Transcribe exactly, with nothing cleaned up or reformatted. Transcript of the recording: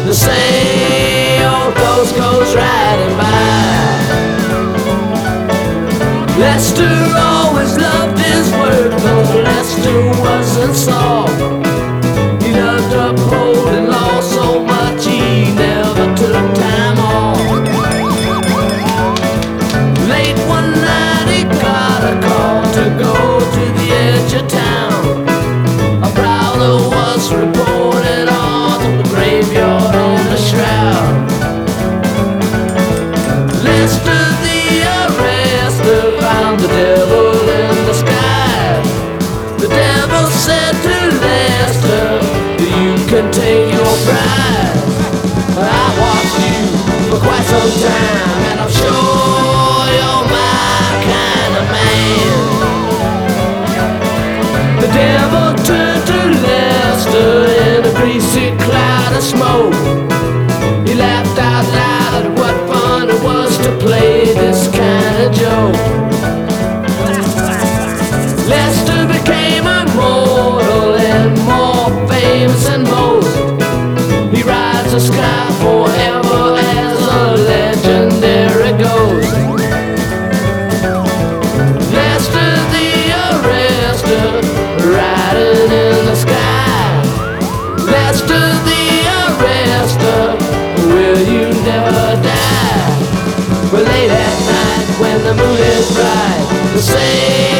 The same old ghost goes riding by. Lester always loved his work, though Lester wasn't soft. He loved upholding law so much he never took time off. Late one night he got a call to go to the edge of town. A prowler was reported on the graveyard on the shroud. Lester the arrester found the devil in the sky. The devil said to Lester, you can take your prize. I watched you for quite some time, and I'm sure you're my kind of man. The devil turned to Lester in a greasy cloud of smoke. He laughed out loud at what fun it was to play this kind of joke. Lester became immortal and more famous than most. He rides the sky forever as a legendary ghost. Lester the arrester, riding in the sky. Lester the arrester, will you never die? But late at night when the moon is bright, the same